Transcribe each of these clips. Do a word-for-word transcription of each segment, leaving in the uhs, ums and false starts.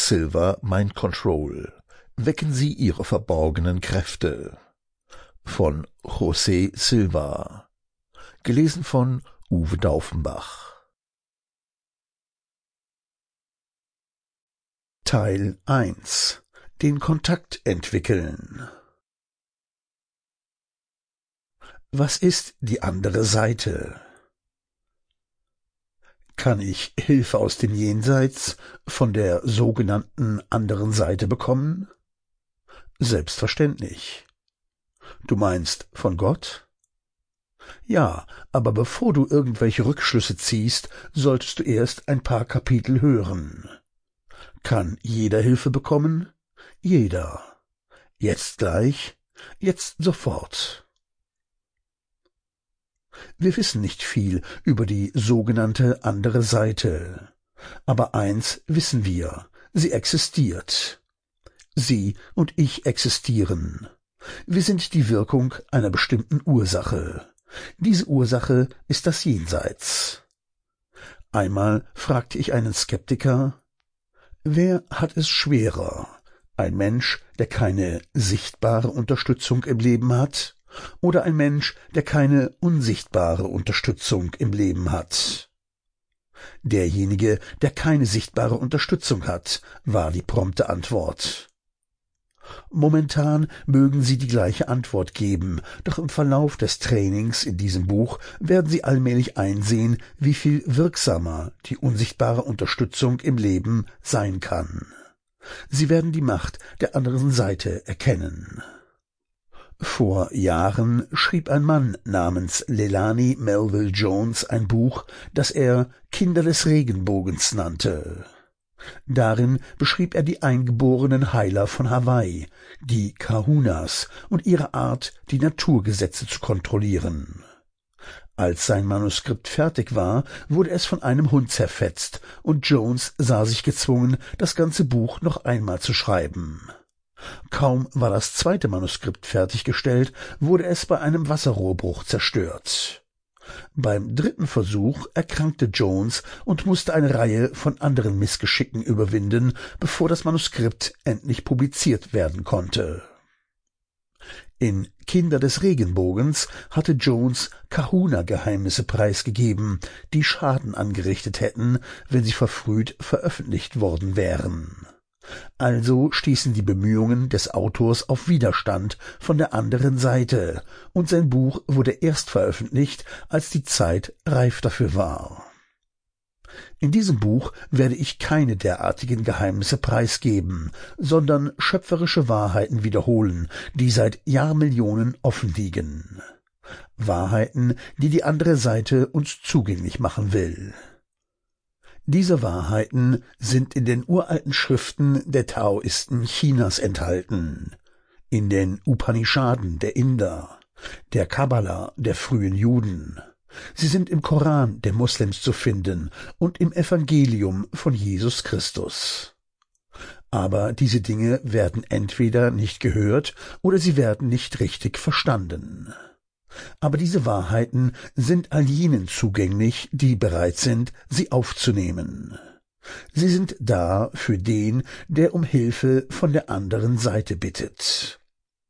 Silver Mind Control. Wecken Sie Ihre verborgenen Kräfte. Von José Silva. Gelesen von Uwe Daufenbach. Teil eins. Den Kontakt entwickeln. Was ist die andere Seite? Kann ich Hilfe aus dem Jenseits von der sogenannten anderen Seite bekommen? Selbstverständlich. Du meinst von Gott? Ja, aber bevor du irgendwelche Rückschlüsse ziehst, solltest du erst ein paar Kapitel hören. Kann jeder Hilfe bekommen? Jeder. Jetzt gleich? Jetzt sofort. Wir wissen nicht viel über die sogenannte andere Seite. Aber eins wissen wir, sie existiert. Sie und ich existieren. Wir sind die Wirkung einer bestimmten Ursache. Diese Ursache ist das Jenseits. Einmal fragte ich einen Skeptiker, wer hat es schwerer? Ein Mensch, der keine sichtbare Unterstützung im Leben hat, oder ein Mensch, der keine unsichtbare Unterstützung im Leben hat? Derjenige, der keine sichtbare Unterstützung hat, war die prompte Antwort. Momentan mögen Sie die gleiche Antwort geben, doch im Verlauf des Trainings in diesem Buch werden Sie allmählich einsehen, wie viel wirksamer die unsichtbare Unterstützung im Leben sein kann. Sie werden die Macht der anderen Seite erkennen. Vor Jahren schrieb ein Mann namens Leilani Melville Jones ein Buch, das er »Kinder des Regenbogens« nannte. Darin beschrieb er die eingeborenen Heiler von Hawaii, die Kahunas, und ihre Art, die Naturgesetze zu kontrollieren. Als sein Manuskript fertig war, wurde es von einem Hund zerfetzt, und Jones sah sich gezwungen, das ganze Buch noch einmal zu schreiben. Kaum war das zweite Manuskript fertiggestellt, wurde es bei einem Wasserrohrbruch zerstört. Beim dritten Versuch erkrankte Jones und musste eine Reihe von anderen Missgeschicken überwinden, bevor das Manuskript endlich publiziert werden konnte. In »Kinder des Regenbogens« hatte Jones Kahuna-Geheimnisse preisgegeben, die Schaden angerichtet hätten, wenn sie verfrüht veröffentlicht worden wären. Also stießen die Bemühungen des Autors auf Widerstand von der anderen Seite, und sein Buch wurde erst veröffentlicht, als die Zeit reif dafür war. In diesem Buch werde ich keine derartigen Geheimnisse preisgeben, sondern schöpferische Wahrheiten wiederholen, die seit Jahrmillionen offen liegen. Wahrheiten, die die andere Seite uns zugänglich machen will. Diese Wahrheiten sind in den uralten Schriften der Taoisten Chinas enthalten, in den Upanishaden der Inder, der Kabbala der frühen Juden. Sie sind im Koran der Moslems zu finden und im Evangelium von Jesus Christus. Aber diese Dinge werden entweder nicht gehört oder sie werden nicht richtig verstanden. Aber diese Wahrheiten sind all jenen zugänglich, die bereit sind, sie aufzunehmen. Sie sind da für den, der um Hilfe von der anderen Seite bittet.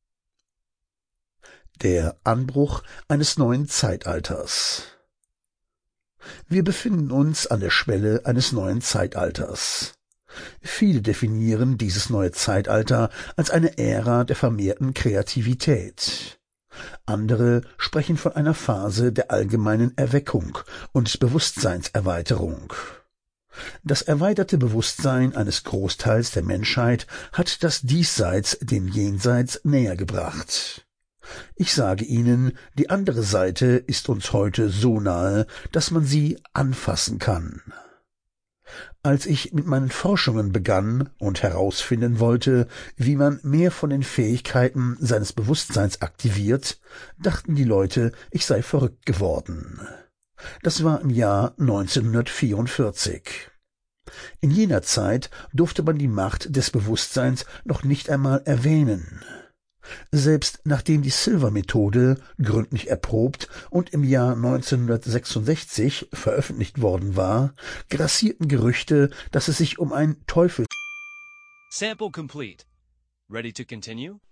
Der Anbruch eines neuen Zeitalters. Wir befinden uns an der Schwelle eines neuen Zeitalters. Viele definieren dieses neue Zeitalter als eine Ära der vermehrten Kreativität. Andere sprechen von einer Phase der allgemeinen Erweckung und Bewusstseinserweiterung. Das erweiterte Bewusstsein eines Großteils der Menschheit hat das Diesseits dem Jenseits näher gebracht. Ich sage Ihnen, die andere Seite ist uns heute so nahe, dass man sie anfassen kann. Als ich mit meinen Forschungen begann und herausfinden wollte, wie man mehr von den Fähigkeiten seines Bewusstseins aktiviert, dachten die Leute, ich sei verrückt geworden. Das war im Jahr neunzehnhundertvierundvierzig. In jener Zeit durfte man die Macht des Bewusstseins noch nicht einmal erwähnen. Selbst nachdem die Silver-Methode gründlich erprobt und im Jahr neunzehnhundertsechsundsechzig veröffentlicht worden war, grassierten Gerüchte, dass es sich um ein Teufel Sample complete. Ready to continue?